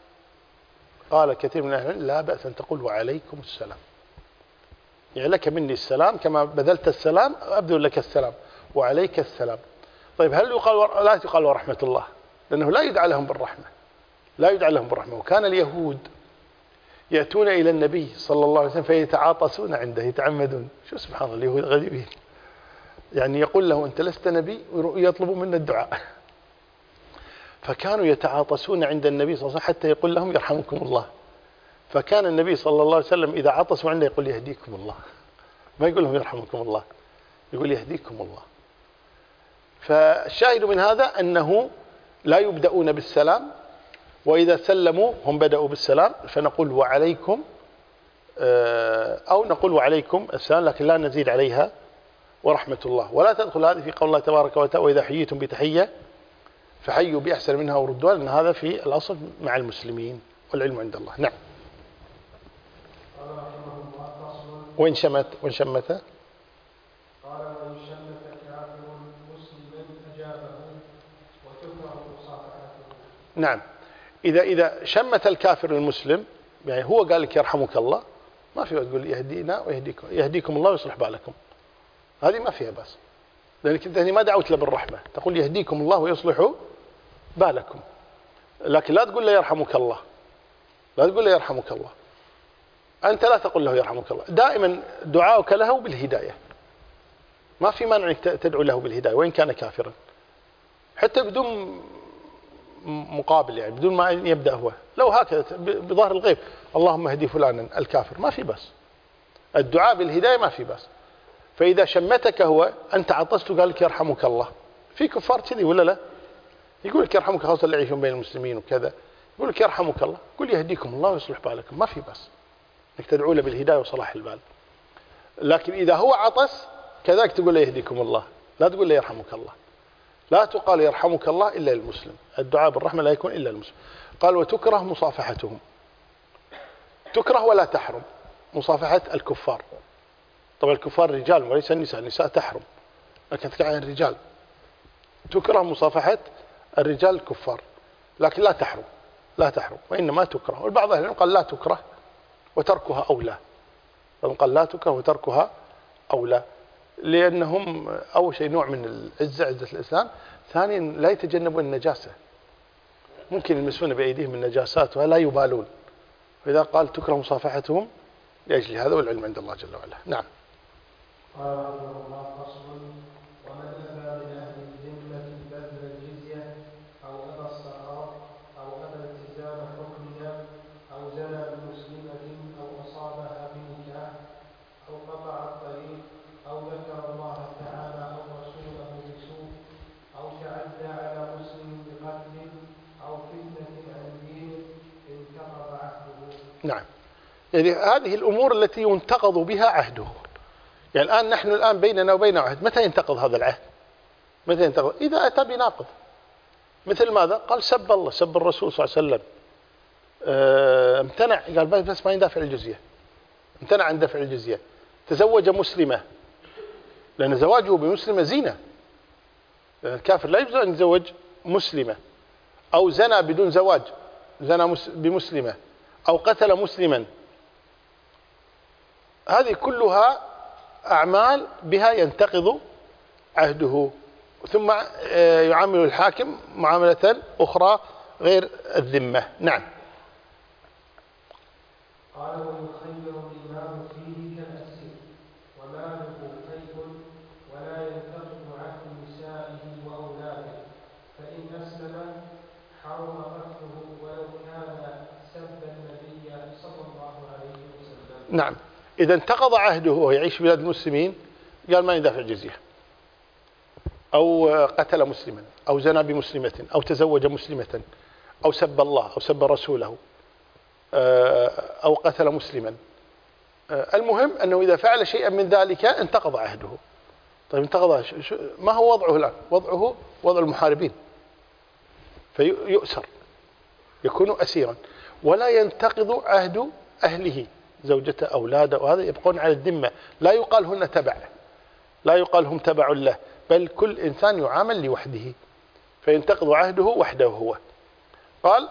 S2: قال كثير من أهل العلم لا بأس أن تقول وعليكم السلام، يعني لك مني السلام كما بذلت السلام أبذل لك السلام وعليك السلام. طيب هل يقال لا يقال ورحمة الله؟ لأنه لا يدعى لهم بالرحمة، لا يدعى لهم بالرحمة. وكان اليهود يأتون إلى النبي صلى الله عليه وسلم فيتعاطسون عنده، يتعمدون، شو سبحان الله اليهود غريبين، يعني يقول له أنت لست نبي ويطلبوا منا الدعاء. فكانوا يتعاطسون عند النبي صلى الله عليه وسلم حتى يقول لهم يرحمكم الله. فكان النبي صلى الله عليه وسلم إذا عطسوا عنده يقول يهديكم الله، ما يقول لهم يرحمكم الله، يقول يهديكم الله. فالشاهد من هذا أنه لا يبدأون بالسلام، وإذا سلموا هم بدأوا بالسلام فنقول وعليكم، أو نقول وعليكم السلام لكن لا نزيد عليها ورحمة الله. ولا تدخل هذه في قول الله تبارك وتعالى وإذا حييتم بتحية فحيوا بأحسن منها وردوها، لأن هذا في الأصل مع المسلمين والعلم عند الله. نعم. وإن شمت قال وإن شمت كافر مسلما أجابه وتكره مصافحته. نعم، إذا شمت الكافر المسلم، يعني هو قال لك يرحمك الله، ما في تقول يهدينا ويهديكم، يهديكم الله ويصلح بالكم، هذه ما فيها بس، لأنك أنت ما دعوت له بالرحمة، تقول يهديكم الله ويصلح بالكم، لكن لا تقول له يرحمك الله، لا تقول له يرحمك الله، أنت لا تقول له يرحمك الله. دائما دعاؤك له بالهداية، ما في مانع أنك تدعو له بالهداية وإن كان كافرا، حتى بدون مقابل، يعني بدون ما يبدأ هو، لو هكذا بظهر الغيب اللهم اهدي فلانا الكافر، ما في بس، الدعاء بالهداية ما في بس. فإذا شمتك هو أنت عطست قال لك يرحمك الله، في كفار كذي ولا لا؟ يقول لك يرحمك، خاصة اللي يعيشون بين المسلمين وكذا، يقول لك يرحمك الله، قل يهديكم الله ويصلح بالكم، ما في بس انك تدعو له بالهداية وصلاح البال. لكن إذا هو عطس كذلك تقول له يهديكم الله، لا تقول له يرحمك الله، لا تقال يرحمك الله إلا للمسلم، الدعاء بالرحمة لا يكون إلا للمسلم. قال وتكره مصافحتهم، تكره ولا تحرم مصافحة الكفار. طبعا الكفار رجال وليس النساء، النساء تحرم، لكن تكره عن الرجال، تكره مصافحة الرجال الكفار، لكن لا تحرم، لا تحرم، وإنما تكره. والبعض أهل العلم قال لا تكره وتركها أولى، قال لا تكره وتركها أولى، لأنهم أول شيء نوع من العزة، عزة الإسلام، ثانيا لا يتجنبون النجاسة، ممكن يلمسون بأيديهم النجاسات ولا يبالون، فإذا قال تكره مصافحتهم لأجل هذا، والعلم عند الله جل وعلا. نعم.
S1: قال رحمه الله فصل ومن أبى من أهل الذمة بذل الجزية أو أبى الصغار أو أبى التزام حكمنا أو زنى بمسلمة أو أصابها بنكاح أو قطع الطريق أو ذكر الله تعالى أو رسوله بسوء أو تعدى على مسلم بقتل أو فتنة عن دينه انتقض عهده.
S2: نعم، يعني هذه الأمور التي ينتقض بها عهده. يعني الآن نحن الآن بيننا وبين عهد، متى ينتقض هذا العهد؟ متى ينتقض؟ إذا أتى بناقض، مثل ماذا؟ قال سب الله، سب الرسول صلى الله عليه وسلم، امتنع، قال بس ما يندفع الجزية، امتنع عن دفع الجزية، تزوج مسلمة، لأن زواجه بمسلمة زينة، الكافر لا يجوز أن يتزوج مسلمة، أو زنى بدون زواج، زنى بمسلمة، أو قتل مسلما. هذه كلها أعمال بها ينتقض عهده، ثم يعامل الحاكم معاملة أخرى غير الذمة. نعم.
S1: قال ويخير الإمام فيه كالأسير وماله قيد ولا ينتقض عهد نسائه وأولاده، فإن أسلم حرم قتله ولو كان سب النبي صلى الله عليه وسلم.
S2: نعم، إذا انتقض عهده وهو يعيش في بلاد المسلمين قال ما يدافع الجزية، أو قتل مسلما، أو زنى بمسلمة، أو تزوج مسلمة، أو سب الله أو سب رسوله، أو قتل مسلما. المهم أنه إذا فعل شيئا من ذلك انتقض عهده. طيب انتقض، ما هو وضعه الآن؟ وضعه وضع المحاربين، فيؤسر، يكون أسيرا، ولا ينتقض عهد أهله، زوجته أولاده، وهذا يبقون على الذمة، لا يقال هن تبع، لا يقال هم تبع له، بل كل إنسان يعامل لوحده، فينتقض عهده وحده هو. قال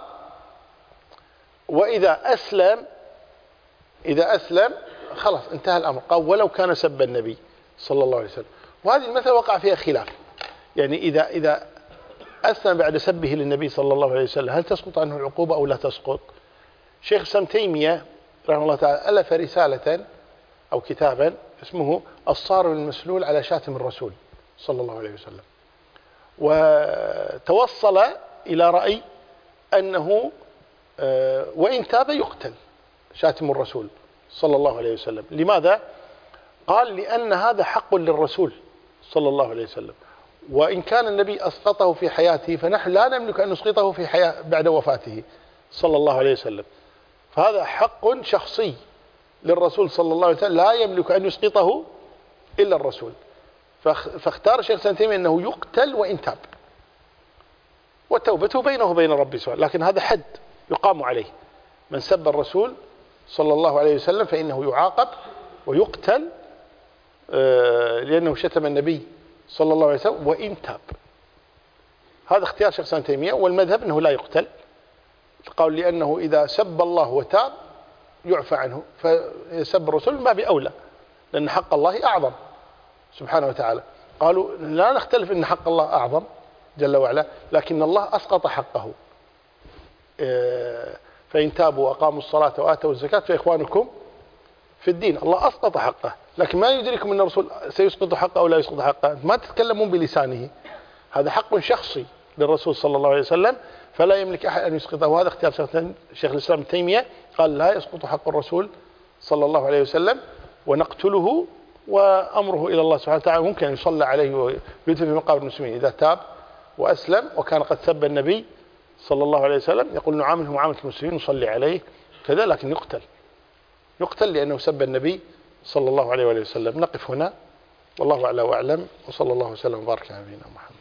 S2: وإذا أسلم، إذا أسلم خلاص انتهى الأمر. قال ولو كان سب النبي صلى الله عليه وسلم، وهذه المسألة وقع فيها خلاف، يعني إذا أسلم بعد سبه للنبي صلى الله عليه وسلم هل تسقط عنه العقوبة أو لا تسقط؟ شيخ الإسلام تيمية رحمه الله تعالى ألف رسالة أو كتابا اسمه الصارم المسلول على شاتم الرسول صلى الله عليه وسلم، وتوصل إلى رأي أنه وإن تاب يقتل شاتم الرسول صلى الله عليه وسلم. لماذا؟ قال لأن هذا حق للرسول صلى الله عليه وسلم، وإن كان النبي أسقطه في حياته فنحن لا نملك أن نسقطه في حياة بعد وفاته صلى الله عليه وسلم، فهذا حق شخصي للرسول صلى الله عليه وسلم لا يملك أن يسقطه إلا الرسول. فاختار شيخ الإسلام تيمية أنه يقتل وإن تاب، وتوبته بينه وبين ربه سواء، لكن هذا حد يقام عليه. من سب الرسول صلى الله عليه وسلم فإنه يعاقب ويقتل لأنه شتم النبي صلى الله عليه وسلم وإن تاب. هذا اختيار شيخ الإسلام تيمية، والمذهب أنه لا يقتل، قال لأنه إذا سب الله وتاب يعفى عنه، فسب الرسول ما بأولى، لأن حق الله أعظم سبحانه وتعالى. قالوا لا نختلف أن حق الله أعظم جل وعلا، لكن الله أسقط حقه، فإن تابوا وأقاموا الصلاة وآتوا الزكاة فإخوانكم في الدين. الله أسقط حقه، لكن ما يدركم أن الرسول سيسقط حقه أو لا يسقط حقه، ما تتكلمون بلسانه، هذا حق شخصي للرسول صلى الله عليه وسلم، فلا يملك أحد أن يسقطه. وهذا اختيار شيخ الإسلام تيمية، قال لا يسقط حق الرسول صلى الله عليه وسلم ونقتله، وأمره إلى الله سبحانه وتعالى. ممكن أن يصلى عليه ويدفن في مقابر المسلمين إذا تاب وأسلم وكان قد سب النبي صلى الله عليه وسلم، يقول نعامله معاملة المسلمين نصلي عليه كذا، لكن يقتل لأنه سب النبي صلى الله عليه وسلم. نقف هنا، والله أعلى وأعلم، وصلى الله وسلم وبارك على نبينا محمد.